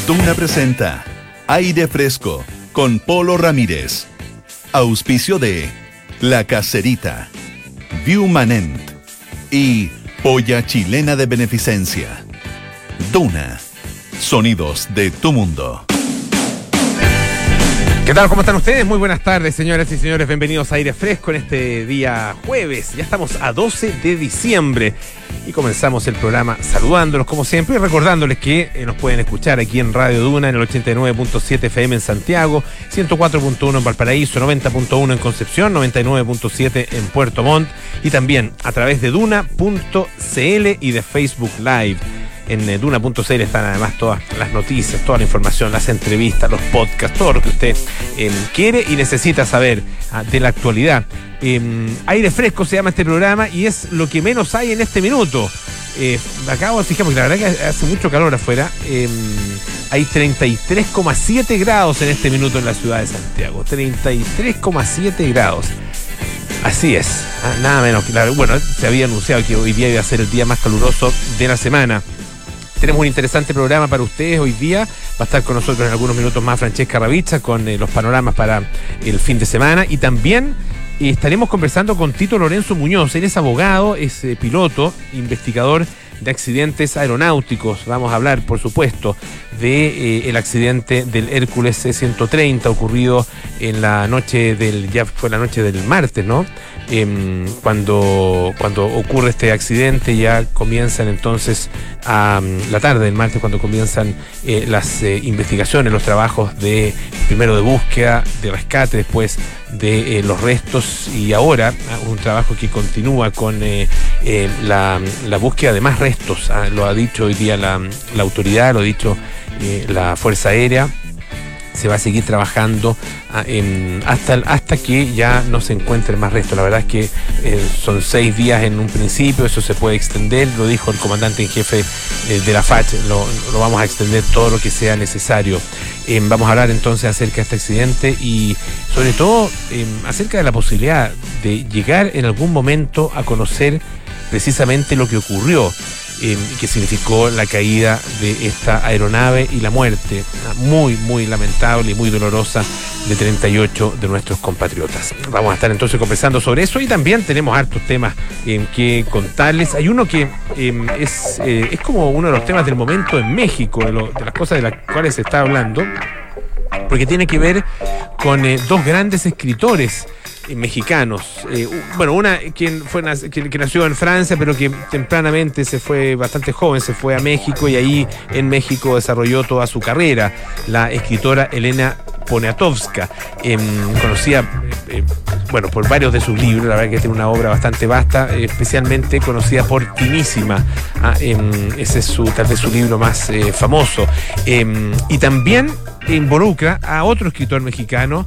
Duna presenta Aire Fresco con Polo Ramírez. Auspicio de La Caserita, Viumanent y Polla Chilena de Beneficencia. Duna, sonidos de tu mundo. ¿Qué tal? ¿Cómo están ustedes? Muy buenas tardes, señoras y señores. Bienvenidos a Aire Fresco en este día jueves. Ya estamos a 12 de diciembre y comenzamos el programa saludándolos como siempre y recordándoles que nos pueden escuchar aquí en Radio Duna en el 89.7 FM en Santiago, 104.1 en Valparaíso, 90.1 en Concepción, 99.7 en Puerto Montt y también a través de Duna.cl y de Facebook Live. En Duna.cl están además todas las noticias, toda la información, las entrevistas, los podcasts, todo lo que usted quiere y necesita saber de la actualidad. Aire Fresco se llama este programa y es lo que menos hay en este minuto. Acabo de fijarme que la verdad que hace mucho calor afuera. Hay 33,7 grados en este minuto en la ciudad de Santiago. 33,7 grados. Así es, nada menos. Bueno, se había anunciado que hoy día iba a ser el día más caluroso de la semana. Tenemos un interesante programa para ustedes hoy día. Va a estar con nosotros en algunos minutos más Francesca Ravizza con los panoramas para el fin de semana. Y también estaremos conversando con Tito Lorenzo Muñoz. Él es abogado, es piloto, investigador de accidentes aeronáuticos. Vamos a hablar, por supuesto, de el accidente del Hércules C-130 ocurrido en la noche ya fue la noche del martes, ¿no? Cuando ocurre este accidente ya comienzan entonces la tarde del martes cuando comienzan las investigaciones, los trabajos primero de búsqueda, de rescate, después de los restos y ahora un trabajo que continúa con la búsqueda de más restos. Lo ha dicho hoy día la autoridad, lo ha dicho la Fuerza Aérea. Se va a seguir trabajando hasta que ya no se encuentren más restos. La verdad es que son 6 días en un principio, eso se puede extender, lo dijo el comandante en jefe de la FACH, lo vamos a extender todo lo que sea necesario. Vamos a hablar entonces acerca de este accidente y sobre todo acerca de la posibilidad de llegar en algún momento a conocer precisamente lo que ocurrió. Que significó la caída de esta aeronave y la muerte muy, muy lamentable y muy dolorosa de 38 de nuestros compatriotas. Vamos a estar entonces conversando sobre eso y también tenemos hartos temas que contarles. Hay uno que es como uno de los temas del momento en México, de las cosas de las cuales se está hablando, porque tiene que ver con dos grandes escritores mexicanos. Una quien nació en Francia, pero que tempranamente bastante joven, se fue a México y ahí en México desarrolló toda su carrera. La escritora Elena Poniatowska, conocida por varios de sus libros, la verdad que tiene una obra bastante vasta, especialmente conocida por Timísima. Ese es tal vez su libro más famoso. Y también involucra a otro escritor mexicano,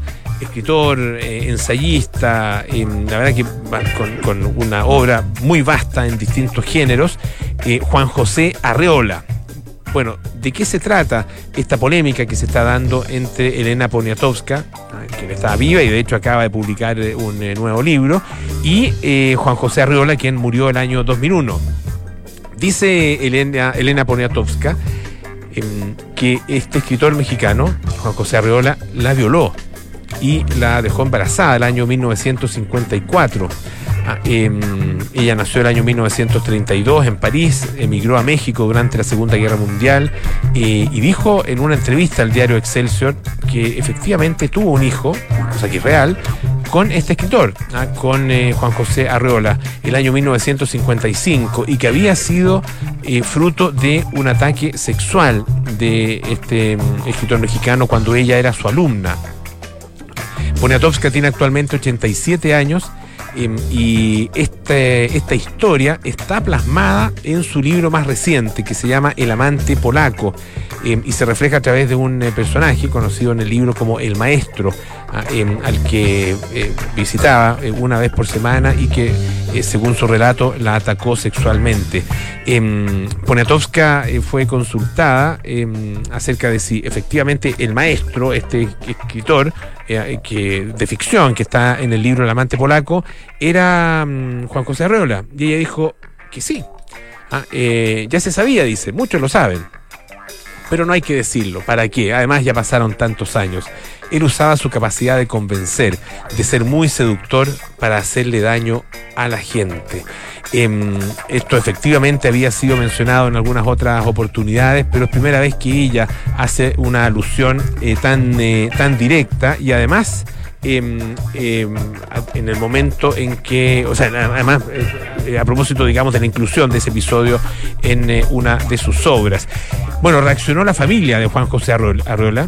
ensayista, la verdad que con una obra muy vasta en distintos géneros, Juan José Arreola. Bueno, ¿de qué se trata esta polémica que se está dando entre Elena Poniatowska, quien está viva y de hecho acaba de publicar un nuevo libro, y Juan José Arreola, quien murió el año 2001? Dice Elena Poniatowska que este escritor mexicano, Juan José Arreola, la violó y la dejó embarazada el año 1954. Ella nació el año 1932 en París, emigró a México durante la Segunda Guerra Mundial y dijo en una entrevista al diario Excelsior que efectivamente tuvo un hijo, cosa que es real, con este escritor, con Juan José Arreola, el año 1955, y que había sido fruto de un ataque sexual de este escritor mexicano cuando ella era su alumna. Poniatowska tiene actualmente 87 años y esta historia está plasmada en su libro más reciente que se llama El amante polaco y se refleja a través de un personaje conocido en el libro como El Maestro, al que visitaba una vez por semana y que según su relato la atacó sexualmente. Poniatowska fue consultada acerca de si efectivamente el maestro, este escritor de ficción que está en el libro El amante polaco, era Juan José Arreola, y ella dijo que sí. Ya se sabía, dice, muchos lo saben. pero no hay que decirlo. ¿Para qué? Además ya pasaron tantos años. Él usaba su capacidad de convencer, de ser muy seductor para hacerle daño a la gente. Esto efectivamente había sido mencionado en algunas otras oportunidades, pero es primera vez que ella hace una alusión tan directa y además en el momento en que, o sea, además a propósito, digamos, de la inclusión de ese episodio en una de sus obras. Bueno, reaccionó la familia de Juan José Arriola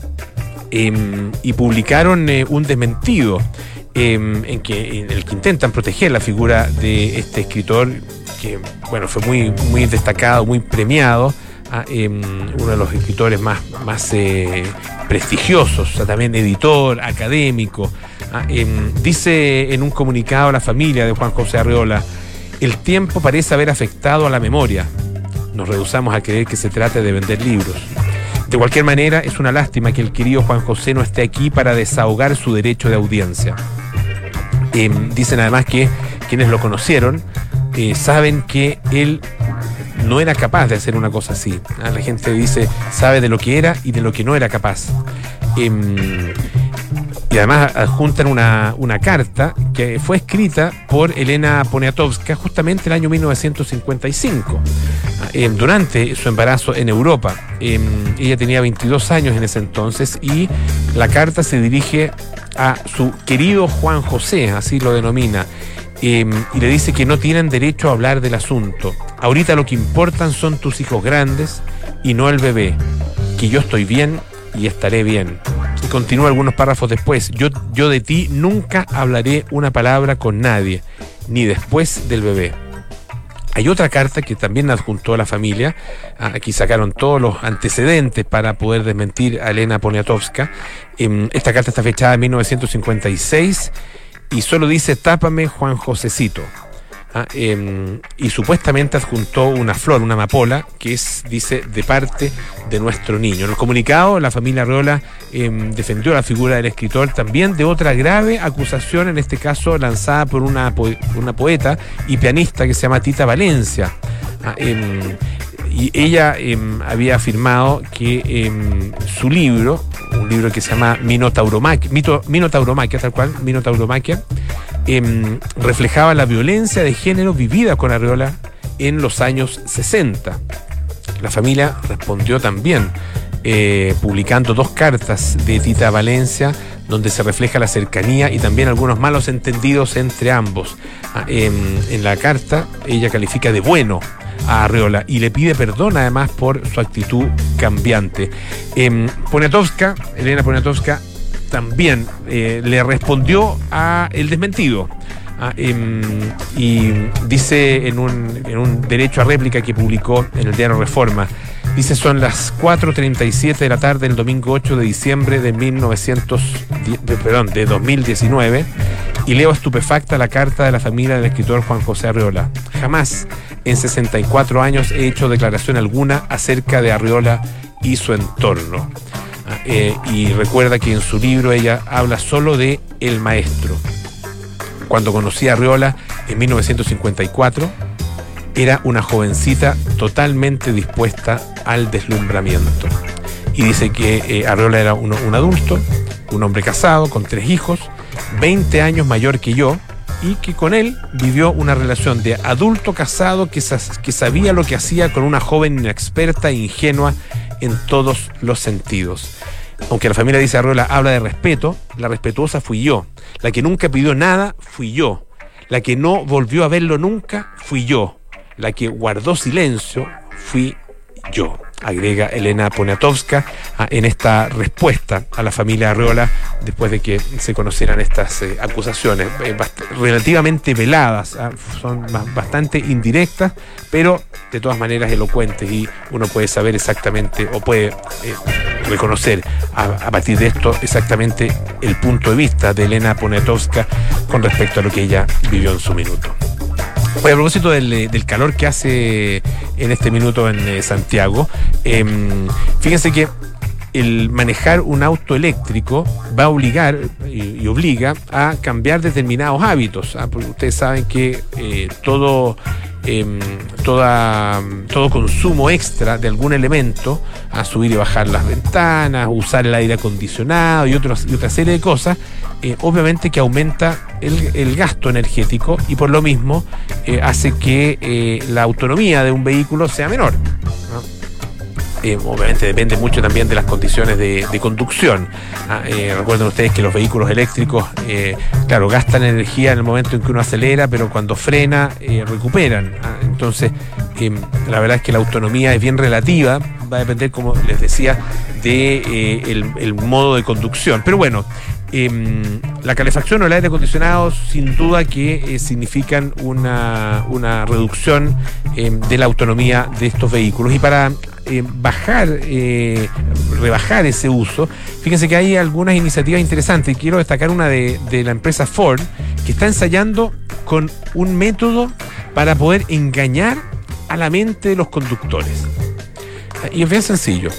y publicaron un desmentido en el que intentan proteger la figura de este escritor que, bueno, fue muy destacado, muy premiado, uno de los escritores más prestigiosos, o sea, también editor, académico. Dice en un comunicado a la familia de Juan José Arriola: el tiempo parece haber afectado a la memoria. Nos rehusamos a creer que se trate de vender libros. De cualquier manera, es una lástima que el querido Juan José no esté aquí para desahogar su derecho de audiencia. Dicen además que quienes lo conocieron saben que él no era capaz de hacer una cosa así. La gente sabe de lo que era y de lo que no era capaz. Y además adjuntan una carta que fue escrita por Elena Poniatowska justamente el año 1955, durante su embarazo en Europa. Ella tenía 22 años en ese entonces y la carta se dirige a su querido Juan José, así lo denomina, y le dice que no tienen derecho a hablar del asunto. Ahorita lo que importan son tus hijos grandes y no el bebé, que yo estoy bien y estaré bien. Y continúa algunos párrafos después: yo de ti nunca hablaré una palabra con nadie, ni después del bebé. Hay otra carta que también adjuntó a la familia. Aquí sacaron todos los antecedentes para poder desmentir a Elena Poniatowska. Esta carta está fechada en 1956 y solo dice: tápame, Juan Josecito. Y supuestamente adjuntó una flor, una amapola, que dice, de parte de nuestro niño. En el comunicado, la familia Arriola defendió la figura del escritor también de otra grave acusación, en este caso lanzada por una poeta y pianista que se llama Tita Valencia. Y ella había afirmado que su libro, un libro que se llama Minotauromaquia, tal cual, Minotauromaquia, reflejaba la violencia de género vivida con Arriola en los años 60. La familia respondió también publicando 2 cartas de Tita Valencia donde se refleja la cercanía y también algunos malos entendidos entre ambos. En la carta ella califica de bueno a Arriola y le pide perdón además por su actitud cambiante. Elena Poniatowska también le respondió a el desmentido. Y dice en un derecho a réplica que publicó en el diario Reforma, dice: son las 4:37 de la tarde del domingo 8 de diciembre de 2019 y leo estupefacta la carta de la familia del escritor Juan José Arriola. Jamás en 64 años he hecho declaración alguna acerca de Arriola y su entorno. Y recuerda que en su libro ella habla solo de el maestro. Cuando conocí a Arriola en 1954, era una jovencita totalmente dispuesta al deslumbramiento. Y dice que Arriola era un adulto, un hombre casado, con 3 hijos, 20 años mayor que yo, y que con él vivió una relación de adulto casado que sabía lo que hacía con una joven inexperta e ingenua en todos los sentidos. Aunque la familia dice Arriola habla de respeto, la respetuosa fui yo. La que nunca pidió nada fui yo. La que no volvió a verlo nunca fui yo. La que guardó silencio fui yo, agrega Elena Poniatowska en esta respuesta a la familia Arriola después de que se conocieran estas acusaciones relativamente veladas, son bastante indirectas, pero de todas maneras elocuentes, y uno puede saber exactamente o puede reconocer a partir de esto exactamente el punto de vista de Elena Poniatowska con respecto a lo que ella vivió en su minuto. Oye, a propósito del calor que hace en este minuto en Santiago, fíjense que el manejar un auto eléctrico va a obligar y obliga a cambiar determinados hábitos, porque ustedes saben que todo todo consumo extra de algún elemento, a subir y bajar las ventanas, usar el aire acondicionado y otra serie de cosas, obviamente que aumenta el gasto energético y por lo mismo hace que la autonomía de un vehículo sea menor, ¿no? Obviamente depende mucho también de las condiciones de conducción. Recuerden ustedes que los vehículos eléctricos, claro, gastan energía en el momento en que uno acelera, pero cuando frena, recuperan. Entonces, la verdad es que la autonomía es bien relativa, va a depender, como les decía, de el modo de conducción. Pero bueno, la calefacción o el aire acondicionado sin duda que significan una reducción de la autonomía de estos vehículos. Y para rebajar ese uso, fíjense que hay algunas iniciativas interesantes. Quiero destacar una de la empresa Ford, que está ensayando con un método para poder engañar a la mente de los conductores. Y es bien sencillo: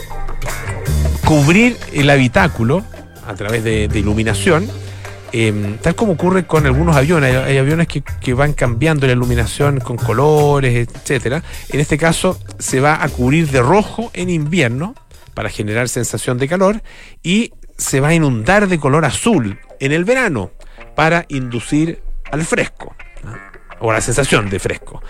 cubrir el habitáculo a través de iluminación, tal como ocurre con algunos aviones. Hay aviones que van cambiando la iluminación con colores, etcétera. En este caso se va a cubrir de rojo en invierno para generar sensación de calor, y se va a inundar de color azul en el verano para inducir al fresco, ¿no? O la sensación de fresco.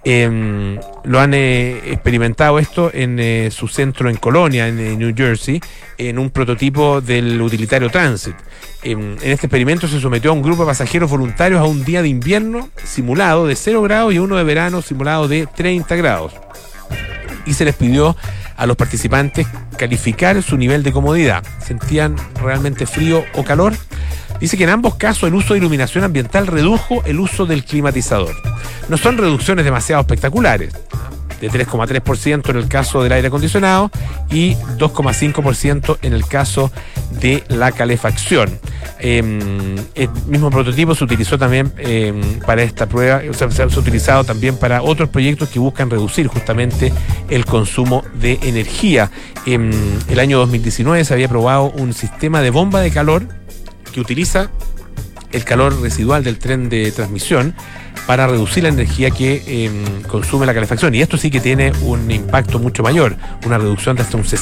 Lo han experimentado esto en su centro en Colonia, en New Jersey, en un prototipo del utilitario Transit. En este experimento se sometió a un grupo de pasajeros voluntarios a un día de invierno simulado de 0 grados y uno de verano simulado de 30 grados. Y se les pidió a los participantes calificar su nivel de comodidad. ¿Sentían realmente frío o calor? Dice que en ambos casos el uso de iluminación ambiental redujo el uso del climatizador. No son reducciones demasiado espectaculares, de 3,3% en el caso del aire acondicionado y 2,5% en el caso de la calefacción. El mismo prototipo se utilizó también para esta prueba, o sea, se ha utilizado también para otros proyectos que buscan reducir justamente el consumo de energía. El año 2019 se había probado un sistema de bomba de calor que utiliza el calor residual del tren de transmisión para reducir la energía que consume la calefacción. Y esto sí que tiene un impacto mucho mayor, una reducción de hasta un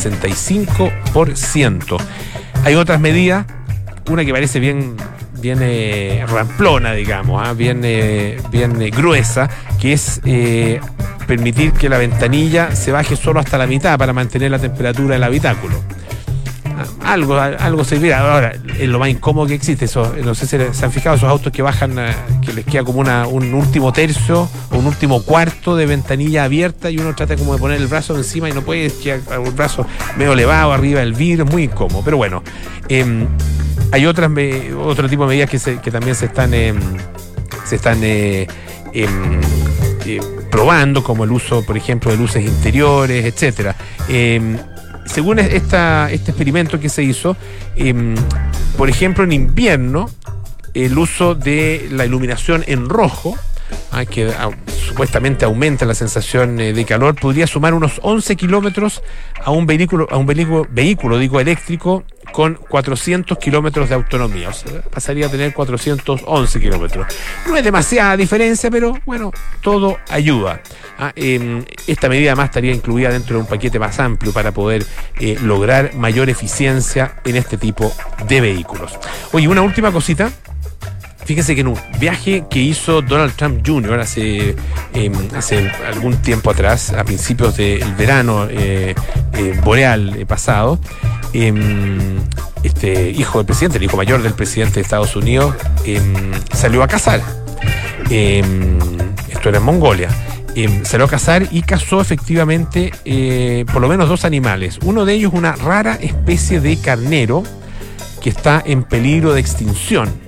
65%. Hay otras medidas, una que parece bien ramplona, digamos, bien gruesa, que es permitir que la ventanilla se baje solo hasta la mitad para mantener la temperatura del habitáculo. Algo servirá. Ahora, es lo más incómodo que existe. Eso, no sé si se han fijado esos autos que bajan, que les queda como un último tercio o un último cuarto de ventanilla abierta, y uno trata como de poner el brazo encima y no puede, queda el brazo medio elevado arriba del vidrio, es muy incómodo. Pero bueno, hay otro tipo de medidas que también se están probando, como el uso, por ejemplo, de luces interiores, etcétera. Según este experimento que se hizo, por ejemplo, en invierno, el uso de la iluminación en rojo, que supuestamente aumenta la sensación de calor, podría sumar unos 11 kilómetros a un vehículo eléctrico con 400 kilómetros de autonomía. O sea, pasaría a tener 411 kilómetros. No es demasiada diferencia, pero bueno, todo ayuda. Esta medida además estaría incluida dentro de un paquete más amplio para poder lograr mayor eficiencia en este tipo de vehículos. Oye, una última cosita. Fíjense que en un viaje que hizo Donald Trump Jr. hace algún tiempo atrás, a principios del verano boreal pasado, este hijo del presidente, el hijo mayor del presidente de Estados Unidos, salió a cazar. Esto era en Mongolia. Salió a cazar y cazó efectivamente por lo menos 2 animales. Uno de ellos, una rara especie de carnero que está en peligro de extinción.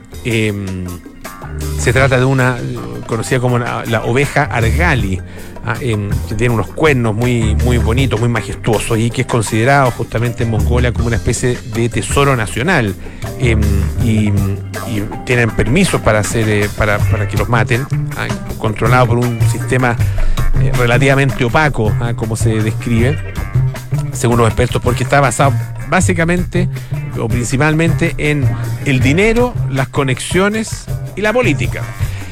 Se trata de una conocida como la oveja argali, que tiene unos cuernos muy, muy bonitos, muy majestuosos, y que es considerado justamente en Mongolia como una especie de tesoro nacional, y tienen permisos para que los maten, controlado por un sistema relativamente opaco, como se describe según los expertos, porque está basado básicamente o principalmente en el dinero, las conexiones y la política.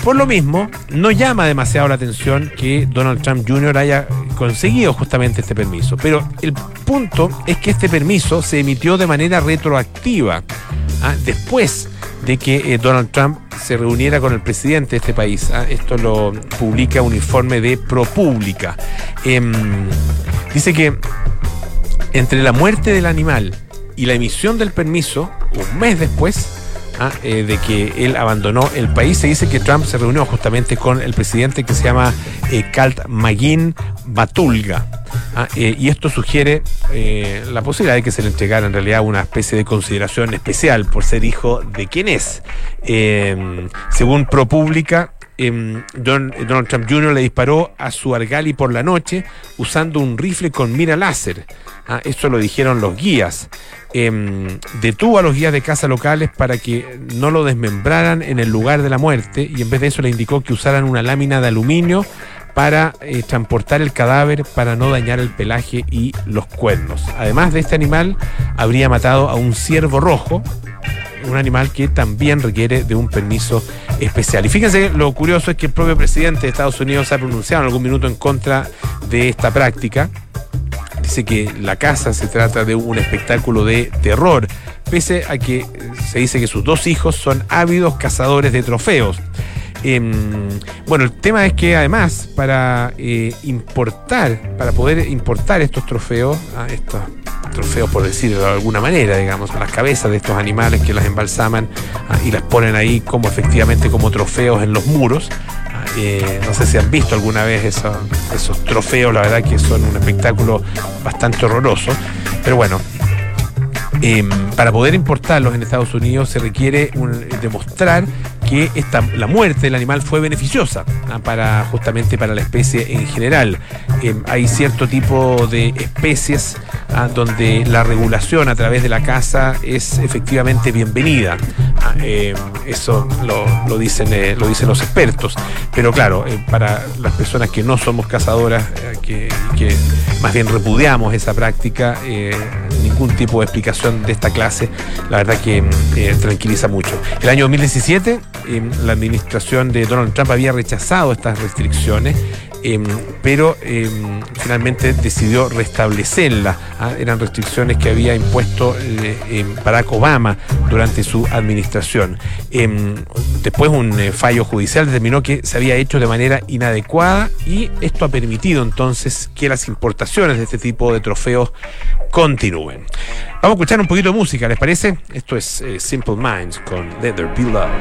Por lo mismo, no llama demasiado la atención que Donald Trump Jr. haya conseguido justamente este permiso. Pero el punto es que este permiso se emitió de manera retroactiva, después de que Donald Trump se reuniera con el presidente de este país. Esto lo publica un informe de ProPublica. Dice que entre la muerte del animal y la emisión del permiso, un mes después de que él abandonó el país, se dice que Trump se reunió justamente con el presidente, que se llama Kaltmagin Batulga. Y esto sugiere la posibilidad de que se le entregara en realidad una especie de consideración especial por ser hijo de quien es. Según ProPublica, Donald Trump Jr. le disparó a su argali por la noche usando un rifle con mira láser. Eso lo dijeron los guías. Detuvo a los guías de caza locales para que no lo desmembraran en el lugar de la muerte, y en vez de eso le indicó que usaran una lámina de aluminio para transportar el cadáver para no dañar el pelaje y los cuernos. Además de este animal, habría matado a un ciervo rojo, un animal que también requiere de un permiso especial. Y fíjense, lo curioso es que el propio presidente de Estados Unidos se ha pronunciado en algún minuto en contra de esta práctica. Dice que la caza se trata de un espectáculo de terror, pese a que se dice que sus dos hijos son ávidos cazadores de trofeos. Bueno, el tema es que además para poder importar estos trofeos por decirlo de alguna manera, digamos, las cabezas de estos animales que las embalsaman y las ponen ahí como efectivamente como trofeos en los muros. No sé si han visto alguna vez esos trofeos, la verdad que son un espectáculo bastante horroroso, pero bueno, para poder importarlos en Estados Unidos se requiere demostrar que la muerte del animal fue beneficiosa justamente para la especie en general. Hay cierto tipo de especies donde la regulación a través de la caza es efectivamente bienvenida. Eso lo dicen los expertos. Pero claro, para las personas que no somos cazadoras, que más bien repudiamos esa práctica, ningún tipo de explicación de esta clase, la verdad que tranquiliza mucho. El año 2017, la administración de Donald Trump había rechazado estas restricciones, pero finalmente decidió restablecerlas. Eran restricciones que había impuesto Barack Obama durante su administración. Después un fallo judicial determinó que se había hecho de manera inadecuada, y esto ha permitido entonces que las importaciones de este tipo de trofeos continúen. Vamos a escuchar un poquito de música, ¿les parece? Esto es Simple Minds con Let There Be Love.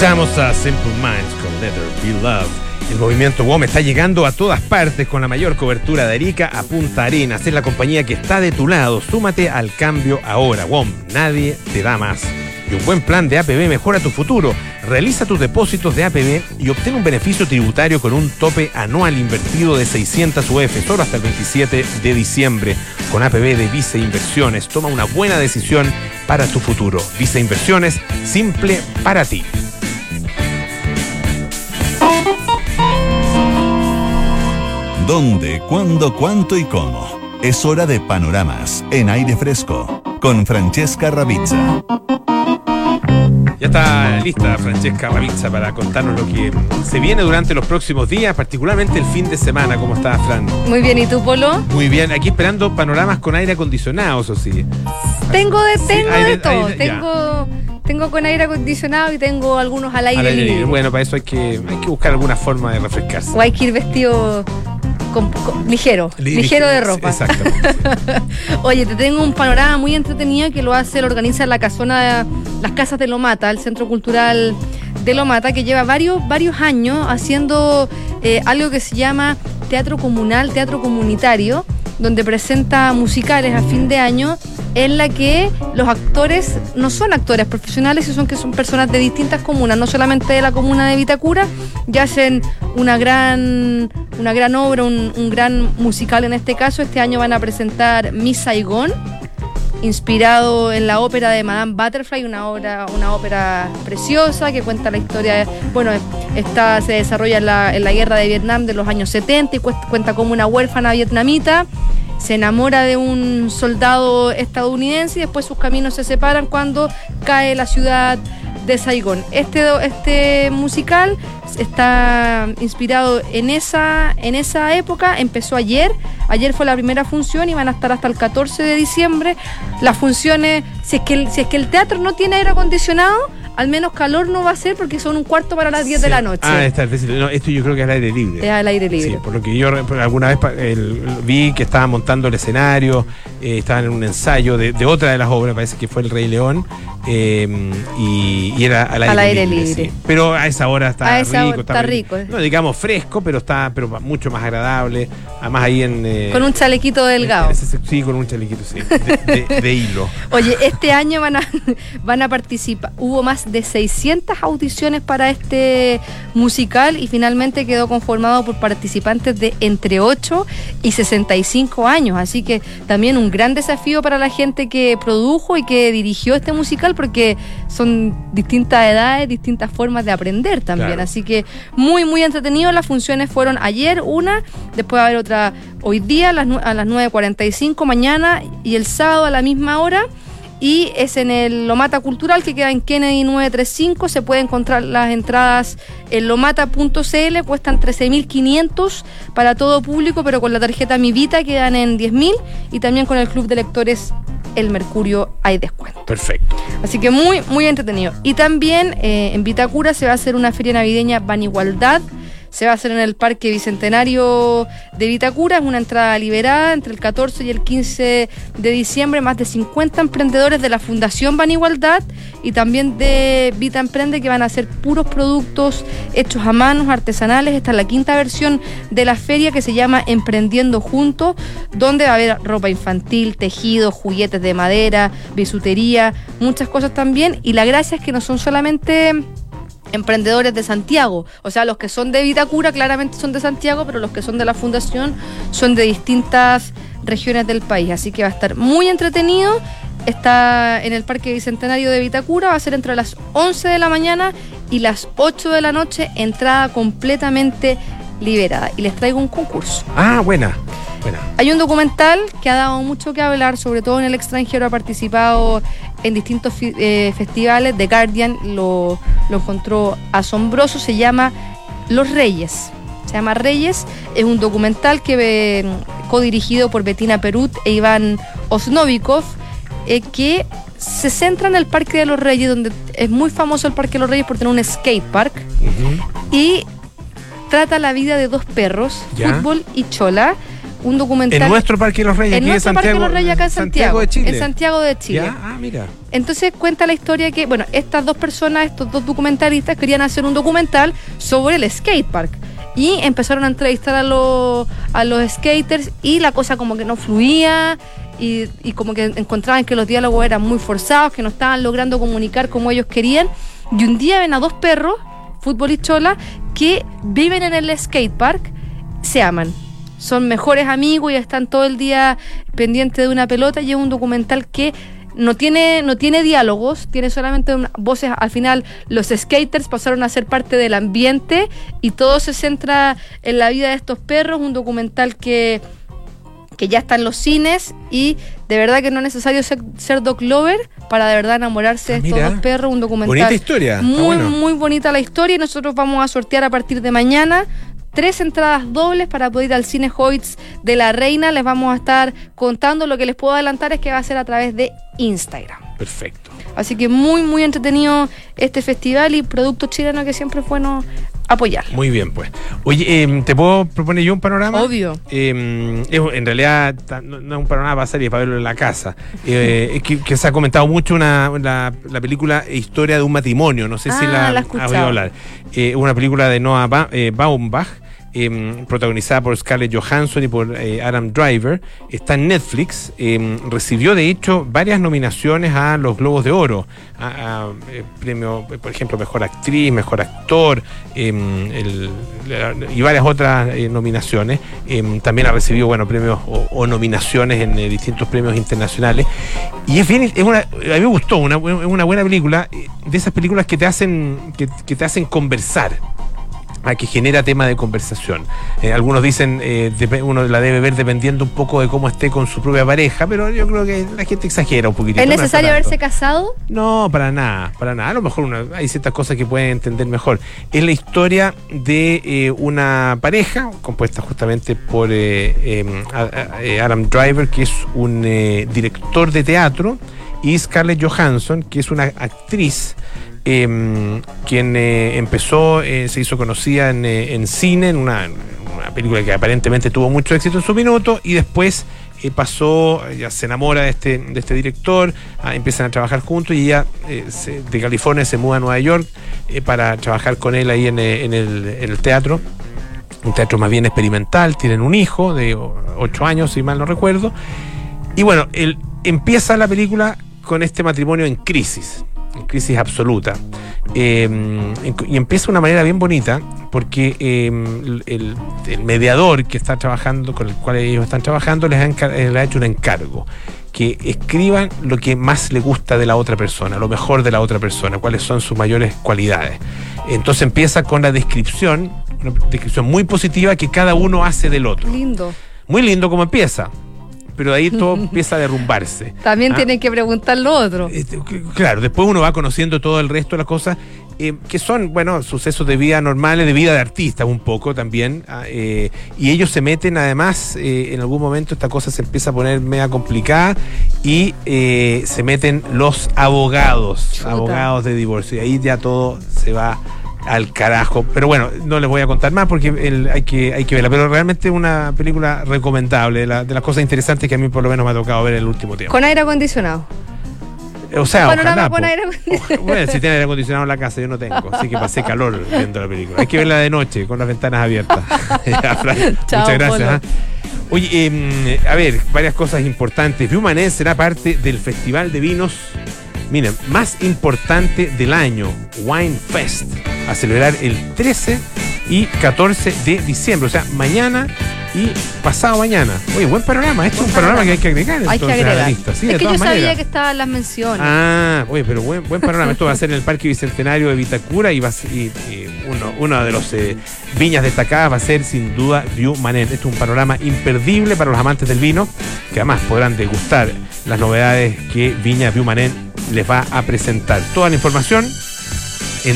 Escuchamos a Simple Minds con Let There Be Love. El movimiento WOM está llegando a todas partes con la mayor cobertura de Arica a Punta Arenas. Es la compañía que está de tu lado. Súmate al cambio ahora. WOM, nadie te da más. Y un buen plan de APB mejora tu futuro. Realiza tus depósitos de APB y obtén un beneficio tributario con un tope anual invertido de 600 UF, solo hasta el 27 de diciembre. Con APB de Vice Inversiones, toma una buena decisión para tu futuro. Vice Inversiones, simple para ti. ¿Dónde, cuándo, cuánto y cómo? Es hora de Panoramas en Aire Fresco con Francesca Ravizza. Ya está lista Francesca Ravizza para contarnos lo que se viene durante los próximos días, particularmente el fin de semana. ¿Cómo estás, Fran? Muy bien, ¿y tú, Polo? Muy bien, aquí esperando panoramas con aire acondicionado, eso sí. Tengo de todo. Aire, tengo con aire acondicionado y tengo algunos al aire libre. Bueno, para eso hay que buscar alguna forma de refrescarse. O hay que ir vestido ligero de ropa. Exactamente. Oye, te tengo un panorama muy entretenido que lo organiza la casona, las Casas de Lomata, el Centro Cultural de Lomata, que lleva varios años haciendo algo que se llama teatro comunal, teatro comunitario, donde presenta musicales a fin de año, en la que los actores no son actores profesionales, sino que son personas de distintas comunas, no solamente de la comuna de Vitacura, y hacen una gran obra, un gran musical en este caso. Este año van a presentar Miss Saigón, inspirado en la ópera de Madame Butterfly, una ópera preciosa que cuenta la historia, se desarrolla en la guerra de Vietnam de los años 70 y cuenta como una huérfana vietnamita se enamora de un soldado estadounidense y después sus caminos se separan cuando cae la ciudad de Saigón. Este musical está inspirado en esa época. Empezó ayer fue la primera función y van a estar hasta el 14 de diciembre. Las funciones, si es que el teatro no tiene aire acondicionado, al menos calor no va a ser, porque son 1/4 para las 10 de la noche. Esto yo creo que es al aire libre. Es al aire libre. Sí, por lo que yo alguna vez vi que estaban montando el escenario, estaban en un ensayo de otra de las obras, parece que fue El Rey León, y era al aire libre. Sí. Pero a esa hora está rico. No digamos fresco, pero mucho más agradable. Además ahí con un chalequito delgado. Sí, con un chalequito, sí, de hilo. Oye, este año van a participar. Hubo más de 600 audiciones para este musical y finalmente quedó conformado por participantes de entre 8 y 65 años. Así que también un gran desafío para la gente que produjo y que dirigió este musical, porque son distintas edades, distintas formas de aprender también. Claro. Así que muy, muy entretenido. Las funciones fueron ayer una, después va a haber otra hoy día a las 9:45, mañana y el sábado a la misma hora. Y es en el Lomata Cultural, que queda en Kennedy 935. Se puede encontrar las entradas en lomata.cl, cuestan 13.500 para todo público, pero con la tarjeta Mi Vita quedan en 10.000, y también con el Club de Lectores El Mercurio hay descuento. Perfecto. Así que muy, muy entretenido. Y también en Vitacura se va a hacer una feria navideña Banigualdad. Se va a hacer en el Parque Bicentenario de Vitacura. Es una entrada liberada entre el 14 y el 15 de diciembre. Más de 50 emprendedores de la Fundación Banigualdad y también de Vita Emprende, que van a hacer puros productos hechos a manos, artesanales. Esta es la 5ª versión de la feria, que se llama Emprendiendo Juntos, donde va a haber ropa infantil, tejidos, juguetes de madera, bisutería, muchas cosas también. Y la gracia es que no son solamente emprendedores de Santiago, o sea, los que son de Vitacura claramente son de Santiago, pero los que son de la fundación son de distintas regiones del país, así que va a estar muy entretenido. Está en el Parque Bicentenario de Vitacura, va a ser entre las 11 de la mañana y las 8 de la noche, entrada completamente liberada. Y les traigo un concurso. Buena. Hay un documental que ha dado mucho que hablar, sobre todo en el extranjero, ha participado en distintos festivales. The Guardian lo encontró asombroso, se llama Los Reyes. Se llama Reyes, es un documental que codirigido por Bettina Perut e Iván Osnovikov, que se centra en el Parque de los Reyes, donde es muy famoso el Parque de los Reyes por tener un skate park. Y trata la vida de dos perros, Fútbol y Chola, un documental. En nuestro Parque de los Reyes, en nuestro Parque de los Reyes acá en Santiago de Chile. En Santiago de Chile. ¿Ya? Ah, mira. Entonces cuenta la historia que, bueno, estas dos personas, estos dos documentalistas querían hacer un documental sobre el skatepark. Y empezaron a entrevistar a los skaters y la cosa como que no fluía y como que encontraban que los diálogos eran muy forzados, que no estaban logrando comunicar como ellos querían. Y un día ven a dos perros, Fútbol y Chola, que viven en el skatepark, se aman, son mejores amigos y están todo el día pendientes de una pelota. Y es un documental que no tiene diálogos, tiene solamente voces. Al final los skaters pasaron a ser parte del ambiente y todo se centra en la vida de estos perros. Un documental que ya está en los cines y de verdad que no es necesario ser dog lover para de verdad enamorarse de estos dos perros. Un documental bonita historia, muy bonita la historia, y nosotros vamos a sortear a partir de mañana 3 entradas dobles para poder ir al Cine Hoyts de La Reina. Les vamos a estar contando. Lo que les puedo adelantar es que va a ser a través de Instagram. Perfecto. Así que muy entretenido este festival y producto chileno que siempre es bueno apoyar. Muy bien, pues. Oye, ¿te puedo proponer yo un panorama? Obvio. En realidad no es un panorama para salir, para verlo en la casa. Que se ha comentado mucho la película Historia de un matrimonio. No sé si la has oído hablar. Una película de Noah Baumbach. Protagonizada por Scarlett Johansson y por Adam Driver. Está en Netflix. Recibió de hecho varias nominaciones a los Globos de Oro, premio, por ejemplo, mejor actriz, mejor actor, y varias otras nominaciones. También ha recibido premios o nominaciones en distintos premios internacionales. Y a mí me gustó, una buena película, de esas películas que te hacen conversar, que genera tema de conversación. Algunos dicen uno la debe ver dependiendo un poco de cómo esté con su propia pareja, pero yo creo que la gente exagera un poquitito. ¿Es necesario haberse casado? No, para nada. A lo mejor hay ciertas cosas que pueden entender mejor. Es la historia de una pareja compuesta justamente por Adam Driver, que es un director de teatro, y Scarlett Johansson, que es una actriz quien empezó, se hizo conocida en cine, en una película que aparentemente tuvo mucho éxito en su minuto, y después ya se enamora de este director, empiezan a trabajar juntos, y ella de California se muda a Nueva York para trabajar con él ahí en el teatro, un teatro más bien experimental. Tienen un hijo de 8 años, si mal no recuerdo, y bueno, empieza la película con este matrimonio en crisis absoluta, y empieza de una manera bien bonita, porque el mediador que está trabajando, con el cual ellos están trabajando, les ha hecho un encargo: que escriban lo que más le gusta de la otra persona, lo mejor de la otra persona, cuáles son sus mayores cualidades. Entonces empieza con una descripción muy positiva que cada uno hace del otro. Lindo. Muy lindo como empieza, pero de ahí todo empieza a derrumbarse. También tienen que preguntar lo otro. Claro, después uno va conociendo todo el resto de las cosas, que son, sucesos de vida normales, de vida de artistas un poco también, y ellos se meten, además, en algún momento esta cosa se empieza a poner media complicada, y se meten los abogados de divorcio, y ahí ya todo se va al carajo. Pero bueno, no les voy a contar más porque hay que verla, pero realmente una película recomendable, de las cosas interesantes que a mí por lo menos me ha tocado ver en el último tiempo. Con aire acondicionado. O sea, ojalá, con aire acondicionado. Bueno, si tiene aire acondicionado en la casa, yo no tengo, así que pasé calor viendo la película. Hay que verla de noche, con las ventanas abiertas. Chao, muchas gracias. Oye, a ver, varias cosas importantes. Viu Manén será parte del Festival de Vinos, miren, más importante del año, Wine Fest, a celebrar el 13 y 14 de diciembre, o sea, mañana y pasado mañana. Oye, buen panorama. Este es un panorama que hay que agregar. Hay que agregar. A la lista. Sí, es que yo maneras. Sabía que estaban las menciones. Oye, pero buen panorama. Esto va a ser en el Parque Bicentenario de Vitacura, y uno de los viñas destacadas va a ser sin duda Viu Manén. Este es un panorama imperdible para los amantes del vino, que además podrán degustar las novedades que Viña Viu Manén les va a presentar. Toda la información en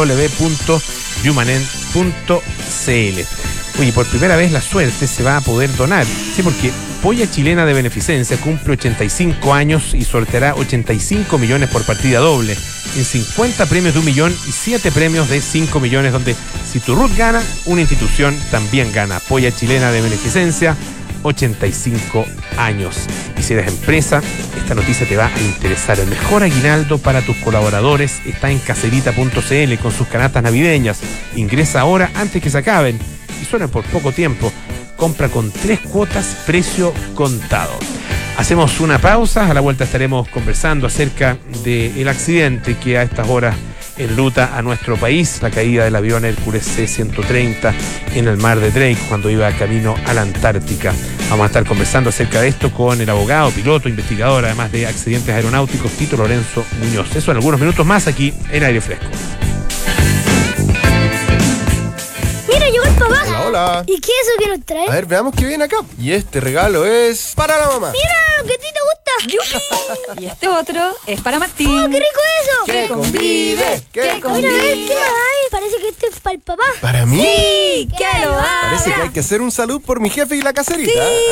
www.viumanen.cl. Oye, por primera vez la suerte se va a poder donar. Sí, porque Polla Chilena de Beneficencia cumple 85 años y sorteará 85 millones por partida doble, en 50 premios de 1 millón y 7 premios de 5 millones, donde si tu RUT gana, una institución también gana. Polla Chilena de Beneficencia, 85 años. Y si eres empresa, esta noticia te va a interesar. El mejor aguinaldo para tus colaboradores está en caserita.cl con sus canastas navideñas. Ingresa ahora antes que se acaben y suenen por poco tiempo. Compra con 3 cuotas, precio contado. Hacemos una pausa, a la vuelta estaremos conversando acerca del accidente que a estas horas enluta a nuestro país, la caída del avión Hércules C-130 en el mar de Drake cuando iba camino a la Antártica. Vamos a estar conversando acerca de esto con el abogado, piloto, investigador, además de accidentes aeronáuticos, Tito Lorenzo Muñoz. Eso en algunos minutos más aquí en Aire Fresco. Mira, llegó el papá. Hola, hola. ¿Y qué es eso que nos trae? A ver, veamos qué viene acá. Y este regalo es para la mamá. Mira, lo que a ti te gusta. Y este otro es para Martín. ¡Oh, qué rico eso! ¡Que convive! ¡Que Mira, a ver, ¿qué más hay? Parece que este es para el papá. ¿Para mí? Sí, que lo Parece que hay que hacer un salud por mi jefe y la caserita.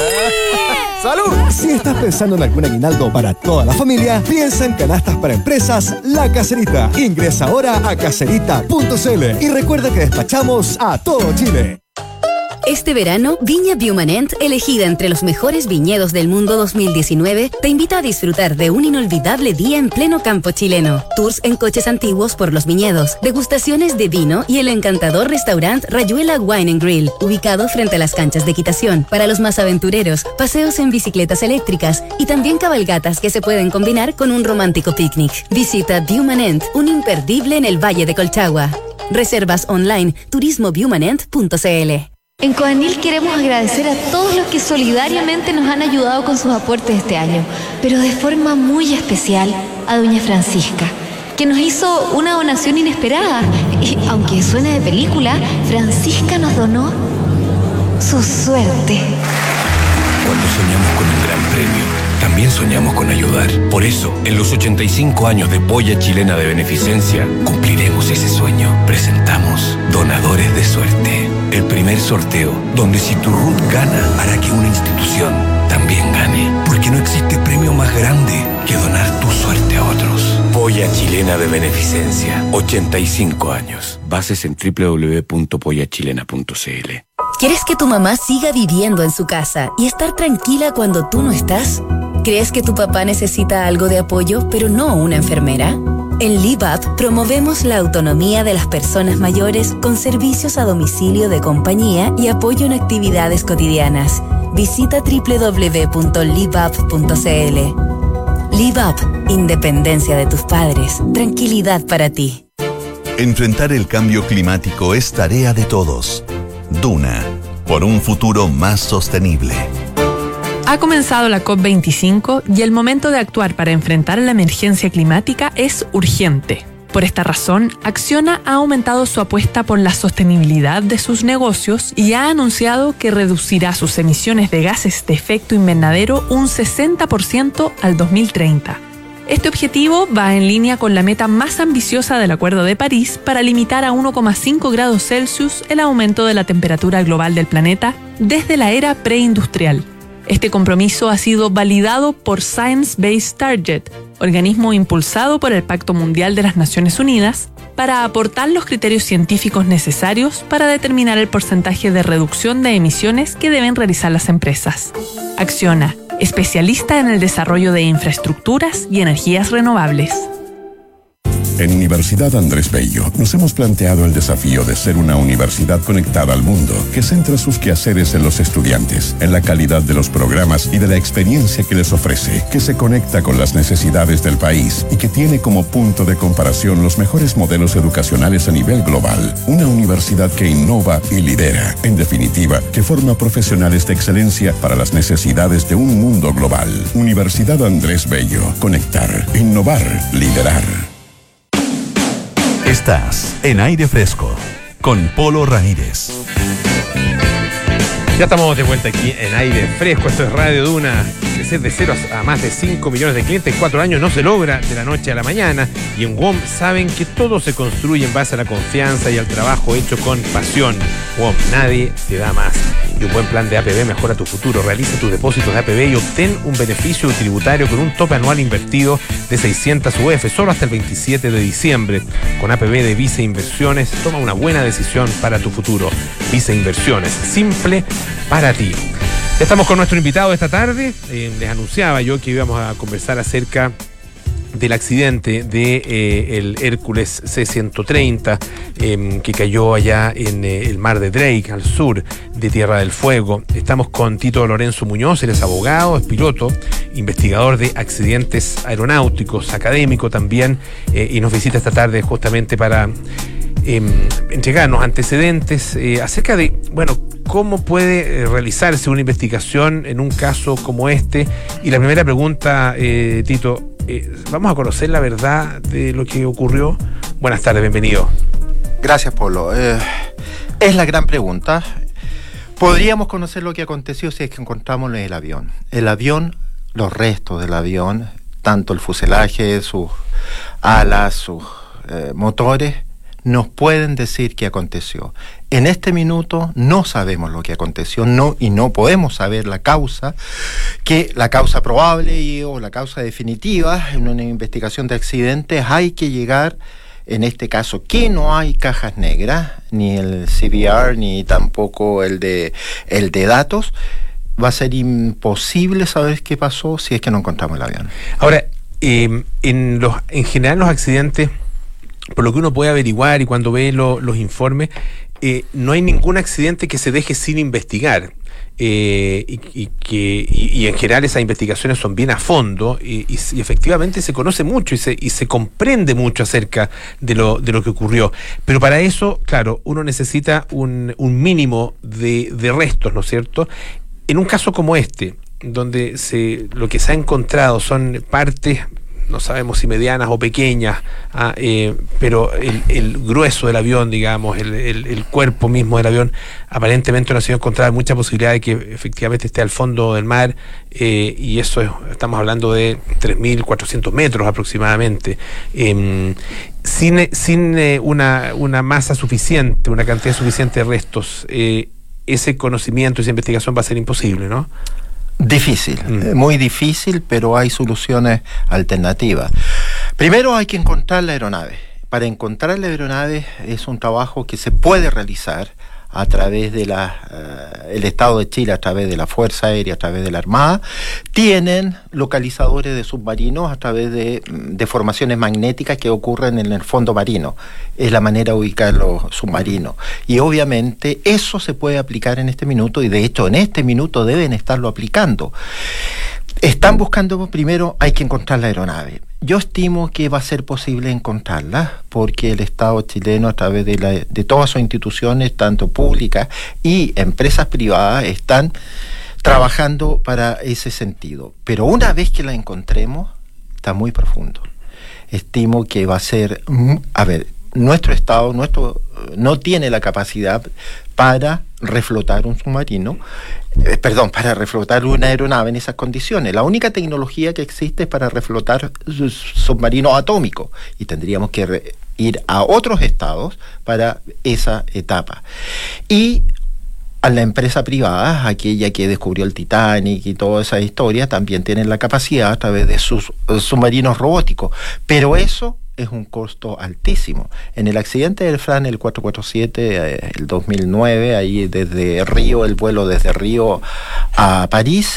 Ah. ¡Salud! Si estás pensando en algún aguinaldo para toda la familia, piensa en canastas para empresas La Caserita. Ingresa ahora a caserita.cl y recuerda que despachamos a todo Chile. Este verano, Viña Viumanent, elegida entre los mejores viñedos del mundo 2019, te invita a disfrutar de un inolvidable día en pleno campo chileno. Tours en coches antiguos por los viñedos, degustaciones de vino y el encantador restaurante Rayuela Wine and Grill, ubicado frente a las canchas de equitación. Para los más aventureros, paseos en bicicletas eléctricas y también cabalgatas que se pueden combinar con un romántico picnic. Visita Viumanent, un imperdible en el Valle de Colchagua. Reservas online, turismoviumanent.cl. En Codanil queremos agradecer a todos los que solidariamente nos han ayudado con sus aportes este año, pero de forma muy especial a doña Francisca, que nos hizo una donación inesperada. Y aunque suene de película, Francisca nos donó su suerte. Cuando soñamos con un gran premio, también soñamos con ayudar. Por eso, en los 85 años de Polla Chilena de Beneficencia, cumpliremos ese sueño. Presentamos Donadores de Suerte, el primer sorteo donde si tu RUT gana, hará que una institución también gane. Porque no existe premio más grande que donar tu suerte a otros. Polla Chilena de Beneficencia, 85 años. Bases en www.pollachilena.cl. ¿Quieres que tu mamá siga viviendo en su casa y estar tranquila cuando tú no estás? ¿Crees que tu papá necesita algo de apoyo, pero no una enfermera? En LiveUp promovemos la autonomía de las personas mayores con servicios a domicilio de compañía y apoyo en actividades cotidianas. Visita www.liveup.cl. LiveUp, independencia de tus padres, tranquilidad para ti. Enfrentar el cambio climático es tarea de todos. Duna, por un futuro más sostenible. Ha comenzado la COP25 y el momento de actuar para enfrentar la emergencia climática es urgente. Por esta razón, Acciona ha aumentado su apuesta por la sostenibilidad de sus negocios y ha anunciado que reducirá sus emisiones de gases de efecto invernadero un 60% al 2030. Este objetivo va en línea con la meta más ambiciosa del Acuerdo de París para limitar a 1,5 grados Celsius el aumento de la temperatura global del planeta desde la era preindustrial. Este compromiso ha sido validado por Science Based Targets, organismo impulsado por el Pacto Mundial de las Naciones Unidas, para aportar los criterios científicos necesarios para determinar el porcentaje de reducción de emisiones que deben realizar las empresas. Acciona, especialista en el desarrollo de infraestructuras y energías renovables. En Universidad Andrés Bello nos hemos planteado el desafío de ser una universidad conectada al mundo, que centra sus quehaceres en los estudiantes, en la calidad de los programas y de la experiencia que les ofrece, que se conecta con las necesidades del país y que tiene como punto de comparación los mejores modelos educacionales a nivel global. Una universidad que innova y lidera. En definitiva, que forma profesionales de excelencia para las necesidades de un mundo global. Universidad Andrés Bello. Conectar, innovar, liderar. Estás en Aire Fresco con Polo Ramírez. Ya estamos de vuelta aquí en Aire Fresco. Esto es Radio Duna. Crecer de 0 a más de 5 millones de clientes en 4 años no se logra de la noche a la mañana. Y en WOM saben que todo se construye en base a la confianza y al trabajo hecho con pasión. WOM, nadie te da más. Y un buen plan de APB mejora tu futuro. Realiza tus depósitos de APB y obtén un beneficio tributario con un tope anual invertido de 600 UF solo hasta el 27 de diciembre. Con APB de Vice Inversiones, toma una buena decisión para tu futuro. Vice Inversiones, simple para ti. Estamos con nuestro invitado esta tarde. Les anunciaba yo que íbamos a conversar acerca del accidente de el Hércules C-130 que cayó allá en el mar de Drake, al sur de Tierra del Fuego. Estamos con Tito Lorenzo Muñoz, él es abogado, es piloto, investigador de accidentes aeronáuticos, académico también, y nos visita esta tarde justamente para entregarnos antecedentes acerca de, bueno, cómo puede realizarse una investigación en un caso como este. Y la primera pregunta, Tito, ¿vamos a conocer la verdad de lo que ocurrió? Buenas tardes, bienvenido. Gracias, Polo. Es la gran pregunta. Podríamos conocer lo que aconteció si es que encontramos el avión. El avión, los restos del avión, tanto el fuselaje, sus alas, sus motores, nos pueden decir qué aconteció. En este minuto no sabemos lo que aconteció, y no podemos saber la causa probable o la causa definitiva. En una investigación de accidentes hay que llegar, en este caso, que no hay cajas negras, ni el CVR, ni tampoco el de datos. Va a ser imposible saber qué pasó si es que no encontramos el avión. Ahora, en general los accidentes, por lo que uno puede averiguar y cuando ve los informes, no hay ningún accidente que se deje sin investigar. Y en general esas investigaciones son bien a fondo y efectivamente se conoce mucho y se comprende mucho acerca de lo que ocurrió. Pero para eso, claro, uno necesita un mínimo de restos, ¿no es cierto? En un caso como este, donde lo que se ha encontrado son partes, no sabemos si medianas o pequeñas, pero el grueso del avión, digamos, el cuerpo mismo del avión, aparentemente no ha sido encontrada mucha posibilidad de que efectivamente esté al fondo del mar, y eso estamos hablando de 3.400 metros aproximadamente, sin una masa suficiente, una cantidad suficiente de restos. Ese conocimiento, esa investigación va a ser imposible, ¿no? Difícil, muy difícil, pero hay soluciones alternativas. Primero hay que encontrar la aeronave. Para encontrar la aeronave es un trabajo que se puede realizar a través de el Estado de Chile, a través de la Fuerza Aérea, a través de la Armada. Tienen localizadores de submarinos a través de deformaciones magnéticas que ocurren en el fondo marino. Es la manera de ubicar los submarinos. Y obviamente eso se puede aplicar en este minuto, y de hecho en este minuto deben estarlo aplicando. Están buscando, primero hay que encontrar la aeronave. Yo estimo que va a ser posible encontrarla porque el Estado chileno, a través de todas sus instituciones, tanto públicas y empresas privadas, están trabajando para ese sentido. Pero una vez que la encontremos, está muy profundo. Estimo que va a ser... nuestro Estado no tiene la capacidad para reflotar un submarino, para reflotar una aeronave en esas condiciones. La única tecnología que existe es para reflotar submarinos atómicos, y tendríamos que ir a otros estados para esa etapa. Y a la empresa privada, aquella que descubrió el Titanic y toda esa historia, también tienen la capacidad a través de sus submarinos robóticos, pero eso es un costo altísimo. En el accidente del Fran, el 447, el 2009, ahí desde Río, el vuelo desde Río a París,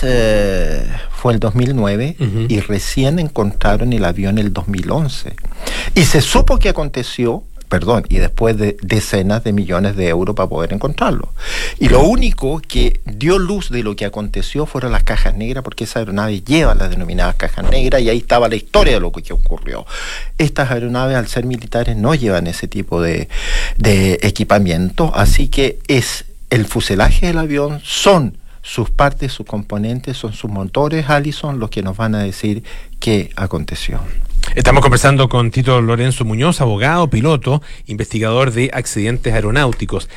fue el 2009, y recién encontraron el avión el 2011. Y se supo que aconteció, y después de decenas de millones de euros para poder encontrarlo. Y lo único que dio luz de lo que aconteció fueron las cajas negras, porque esa aeronave lleva las denominadas cajas negras, y ahí estaba la historia de lo que ocurrió. Estas aeronaves, al ser militares, no llevan ese tipo de equipamiento, así que es el fuselaje del avión, son sus partes, sus componentes, son sus motores, Allison, los que nos van a decir qué aconteció. Estamos conversando con Tito Lorenzo Muñoz, abogado, piloto, investigador de accidentes aeronáuticos.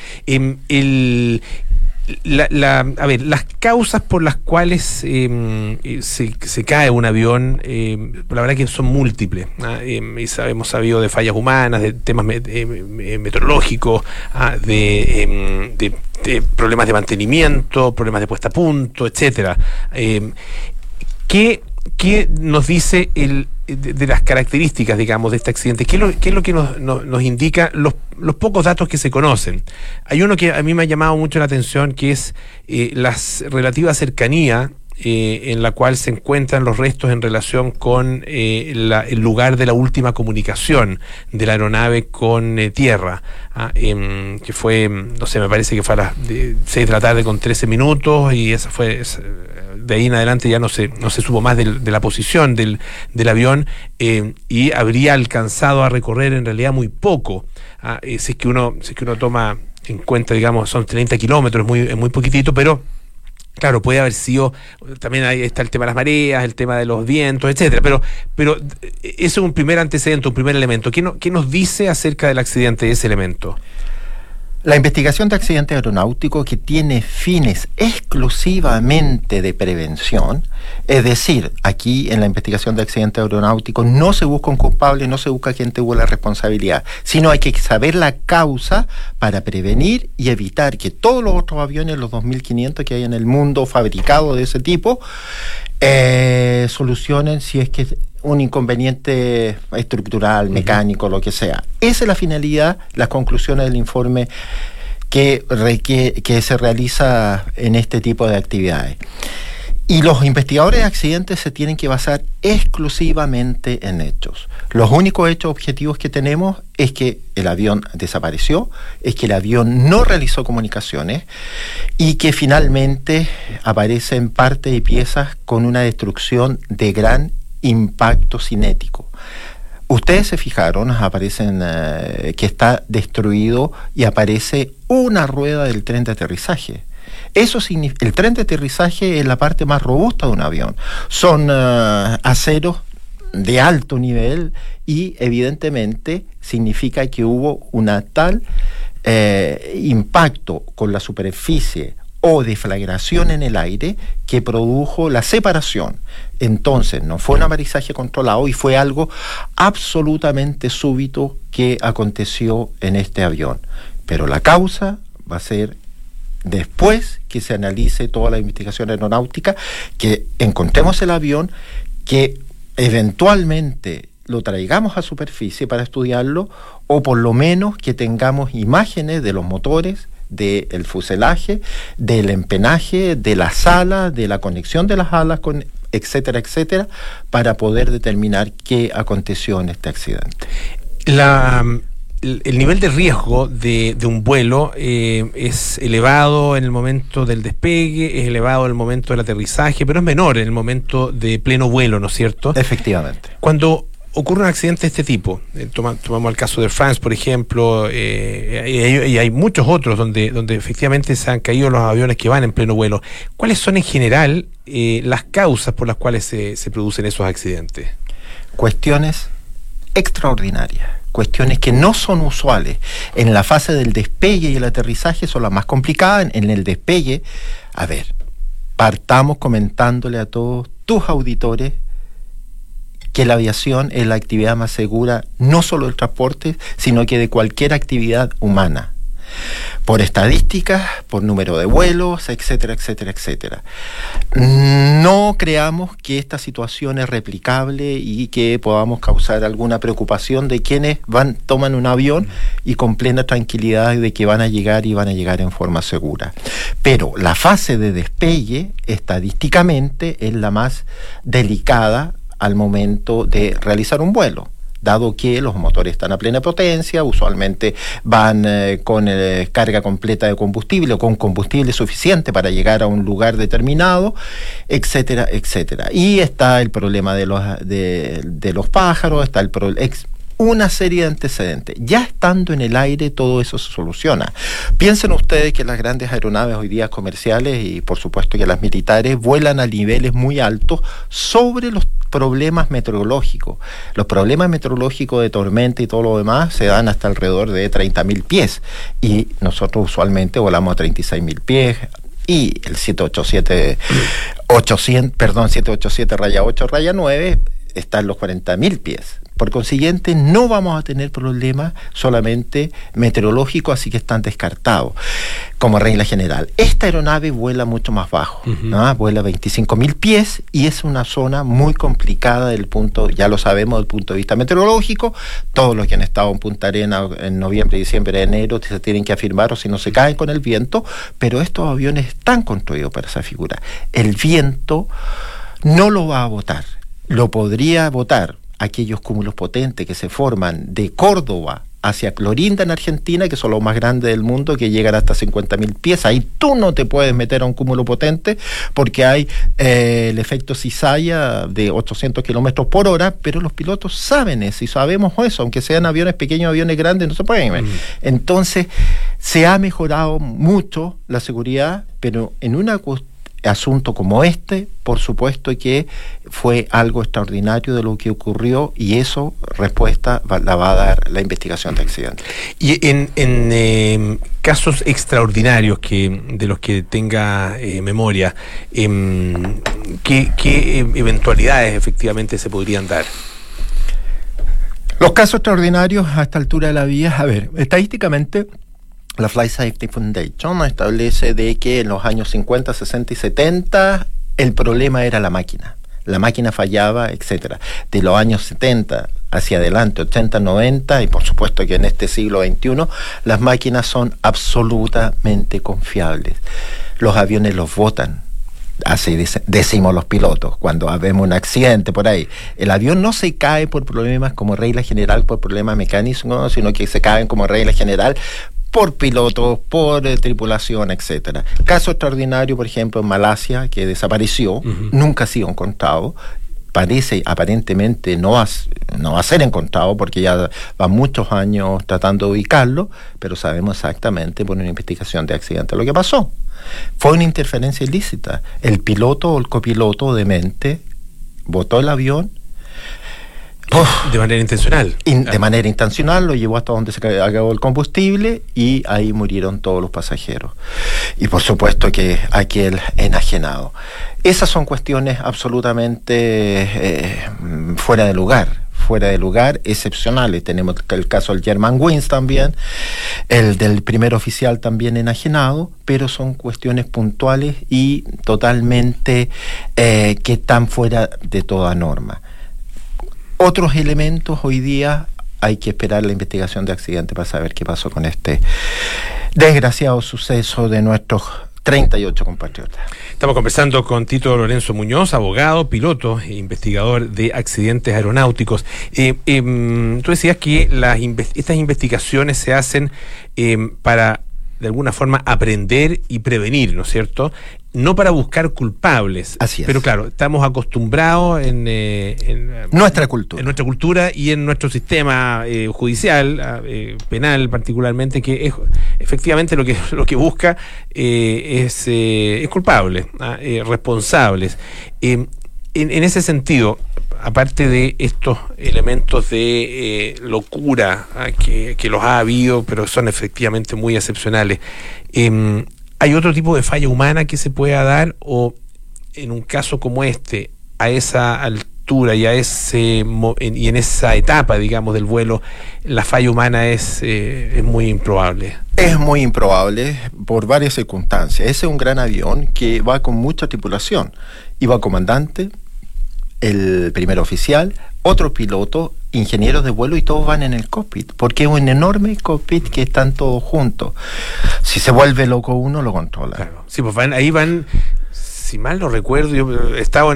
Las causas por las cuales se cae un avión, la verdad que son múltiples, y hemos sabido de fallas humanas, de temas meteorológicos, de problemas de mantenimiento, problemas de puesta a punto, etcétera. ¿Qué nos dice de las características, digamos, de este accidente. ¿Qué es lo que nos indica los pocos datos que se conocen? Hay uno que a mí me ha llamado mucho la atención, que es la relativa cercanía en la cual se encuentran los restos en relación con el lugar de la última comunicación de la aeronave con tierra, que fue, no sé, me parece que fue a las 6 de la tarde con 13 minutos, y esa fue... de ahí en adelante ya no se supo más de la posición del avión, y habría alcanzado a recorrer en realidad muy poco. Si es que uno toma en cuenta, digamos, son 30 kilómetros, es muy poquitito, pero claro, puede haber sido, también ahí está el tema de las mareas, el tema de los vientos, etcétera, pero ese es un primer antecedente, un primer elemento. ¿Qué nos dice acerca del accidente de ese elemento? La investigación de accidentes aeronáuticos, que tiene fines exclusivamente de prevención, es decir, aquí en la investigación de accidentes aeronáuticos no se busca un culpable, no se busca quien tuvo la responsabilidad, sino hay que saber la causa para prevenir y evitar que todos los otros aviones, los 2.500 que hay en el mundo fabricados de ese tipo, solucionen si es que un inconveniente estructural, mecánico, lo que sea. Esa es la finalidad, las conclusiones del informe que se realiza en este tipo de actividades. Y los investigadores de accidentes se tienen que basar exclusivamente en hechos. Los únicos hechos objetivos que tenemos es que el avión desapareció, es que el avión no realizó comunicaciones y que finalmente aparecen partes y piezas con una destrucción de gran impacto cinético. Ustedes se fijaron, aparecen que está destruido y aparece una rueda del tren de aterrizaje. Eso significa, el tren de aterrizaje es la parte más robusta de un avión. Son aceros de alto nivel y evidentemente significa que hubo una tal impacto con la superficie o deflagración en el aire que produjo la separación. Entonces no fue un aterrizaje controlado y fue algo absolutamente súbito que aconteció en este avión. Pero la causa va a ser después que se analice toda la investigación aeronáutica, que encontremos el avión, que eventualmente lo traigamos a superficie para estudiarlo, o por lo menos que tengamos imágenes de los motores, del fuselaje, del empenaje, de las alas, de la conexión de las alas, etcétera, etcétera, para poder determinar qué aconteció en este accidente. El nivel de riesgo de un vuelo es elevado en el momento del despegue, es elevado en el momento del aterrizaje, pero es menor en el momento de pleno vuelo, ¿no es cierto? Efectivamente. Cuando ocurre un accidente de este tipo, tomamos el caso de Air France, por ejemplo, y hay muchos otros donde efectivamente se han caído los aviones que van en pleno vuelo. ¿Cuáles son en general las causas por las cuales se producen esos accidentes? Cuestiones extraordinarias, cuestiones que no son usuales. En la fase del despegue y el aterrizaje son las más complicadas. En el despegue, a ver, partamos comentándole a todos tus auditores que la aviación es la actividad más segura, no solo del transporte, sino que de cualquier actividad humana. Por estadísticas, por número de vuelos, etcétera, etcétera, etcétera. No creamos que esta situación es replicable y que podamos causar alguna preocupación de quienes toman un avión y con plena tranquilidad de que van a llegar en forma segura. Pero la fase de despegue, estadísticamente, es la más delicada al momento de realizar un vuelo, dado que los motores están a plena potencia, usualmente van con carga completa de combustible o con combustible suficiente para llegar a un lugar determinado, etcétera, etcétera. Y está el problema de los pájaros, está una serie de antecedentes. Ya estando en el aire, todo eso se soluciona. Piensen ustedes que las grandes aeronaves hoy día comerciales y por supuesto que las militares vuelan a niveles muy altos sobre los problemas meteorológicos. Los problemas meteorológicos de tormenta y todo lo demás se dan hasta alrededor de 30.000 pies y nosotros usualmente volamos a 36.000 pies y el 787-800, 787-8-9 está en los 40.000 pies. Por consiguiente, no vamos a tener problemas solamente meteorológicos, así que están descartados como regla general. Esta aeronave vuela mucho más bajo, ¿no? Vuela 25.000 pies y es una zona muy complicada del punto, ya lo sabemos, del punto de vista meteorológico. Todos los que han estado en Punta Arenas en noviembre, diciembre, enero se tienen que afirmar o si no se caen con el viento, pero estos aviones están construidos para esa figura. El viento no lo va a botar, lo podría botar aquellos cúmulos potentes que se forman de Córdoba hacia Clorinda en Argentina, que son los más grandes del mundo, que llegan hasta 50.000 pies. Ahí tú no te puedes meter a un cúmulo potente porque hay el efecto cizalla de 800 kilómetros por hora, pero los pilotos saben eso y sabemos eso, aunque sean aviones pequeños, aviones grandes, no se pueden ver. Entonces, se ha mejorado mucho la seguridad, pero en una asunto como este, por supuesto que fue algo extraordinario de lo que ocurrió y eso respuesta la va a dar la investigación de accidentes. Y en casos extraordinarios de los que tenga memoria, ¿qué eventualidades efectivamente se podrían dar? Los casos extraordinarios a esta altura de la vía, a ver, estadísticamente la Flight Safety Foundation establece de que en los años 50, 60 y 70 el problema era la máquina fallaba, etcétera. De los años 70 hacia adelante, 80, 90 y por supuesto que en este siglo XXI las máquinas son absolutamente confiables. Los aviones los botan. Así decimos los pilotos, cuando vemos un accidente por ahí. El avión no se cae por problemas como regla general, por problemas mecánicos, sino que se caen como regla general por pilotos, por tripulación, etcétera. Caso extraordinario, por ejemplo, en Malasia, que desapareció, nunca ha sido encontrado. Parece, aparentemente, no va a ser encontrado porque ya van muchos años tratando de ubicarlo, pero sabemos exactamente por una investigación de accidente lo que pasó. Fue una interferencia ilícita. El piloto o el copiloto demente botó el avión de manera intencional. De manera intencional, lo llevó hasta donde se acabó el combustible y ahí murieron todos los pasajeros. Y por supuesto que aquel enajenado. Esas son cuestiones absolutamente fuera de lugar, excepcionales. Tenemos el caso del Germanwings también, el del primer oficial también enajenado, pero son cuestiones puntuales y totalmente que están fuera de toda norma. Otros elementos, hoy día hay que esperar la investigación de accidente para saber qué pasó con este desgraciado suceso de nuestros 38 compatriotas. Estamos conversando con Tito Lorenzo Muñoz, abogado, piloto e investigador de accidentes aeronáuticos. Tú decías que estas investigaciones se hacen para, de alguna forma, aprender y prevenir, ¿no es cierto? No para buscar culpables. Así es. Pero claro, estamos acostumbrados en nuestra cultura. En nuestra cultura y en nuestro sistema judicial, penal particularmente, que es efectivamente lo que busca es culpable, responsables. En ese sentido, aparte de estos elementos de locura que los ha habido, pero son efectivamente muy excepcionales, ¿hay otro tipo de falla humana que se pueda dar o en un caso como este, a esa altura y y en esa etapa, digamos, del vuelo, la falla humana es muy improbable? Es muy improbable por varias circunstancias. Ese es un gran avión que va con mucha tripulación. Iba comandante, el primer oficial, otro piloto, ingenieros de vuelo y todos van en el cockpit, porque es un enorme cockpit que están todos juntos. Si se vuelve loco uno, lo controla. Claro. Sí, pues ahí van, si mal no recuerdo, yo estaba en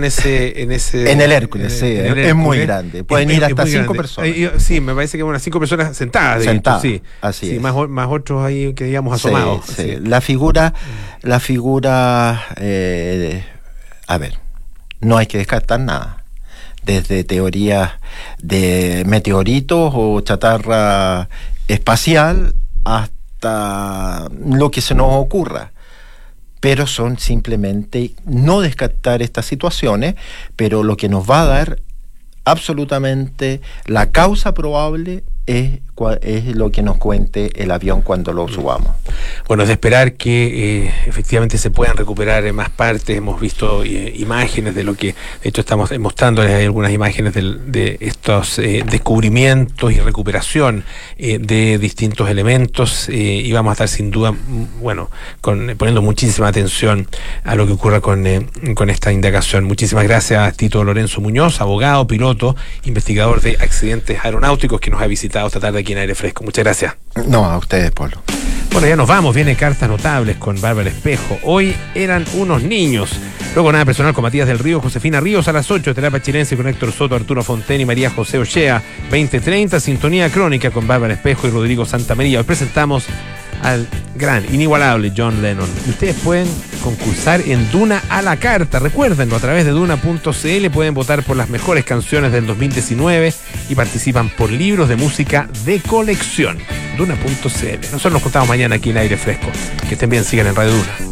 el Hércules, sí, es muy grande. Pueden ir hasta 5 personas. Sí, me parece que unas 5 personas sentadas. Sí, así es. Más otros ahí que digamos asomados. Sí. La figura, a ver, no hay que descartar nada. Desde teorías de meteoritos o chatarra espacial hasta lo que se nos ocurra. Pero son simplemente no descartar estas situaciones, pero lo que nos va a dar absolutamente la causa probable es lo que nos cuente el avión cuando lo subamos. Bueno, es de esperar que efectivamente se puedan recuperar más partes. Hemos visto imágenes de lo que, de hecho, estamos mostrándoles algunas imágenes de estos descubrimientos y recuperación de distintos elementos, y vamos a estar sin duda, poniendo muchísima atención a lo que ocurra con esta indagación. Muchísimas gracias, Tito Lorenzo Muñoz, abogado, piloto, investigador de accidentes aeronáuticos, que nos ha visitado esta tarde aquí en Aire Fresco. Muchas gracias. No, a ustedes, Polo. Bueno, ya nos vamos. Viene Cartas Notables con Bárbara Espejo. Hoy eran unos niños. Luego nada personal con Matías del Río, Josefina Ríos a las 8. Terapia Chilense con Héctor Soto, Arturo Fonten y María José Ochea. 20:30. Sintonía Crónica con Bárbara Espejo y Rodrigo Santamaría. Hoy presentamos al gran, inigualable John Lennon. Y ustedes pueden concursar en Duna a la carta. Recuérdenlo, a través de Duna.cl pueden votar por las mejores canciones del 2019 y participan por libros de música de colección. Duna.cl. Nosotros nos contamos mañana aquí en Aire Fresco. Que estén bien, sigan en Radio Duna.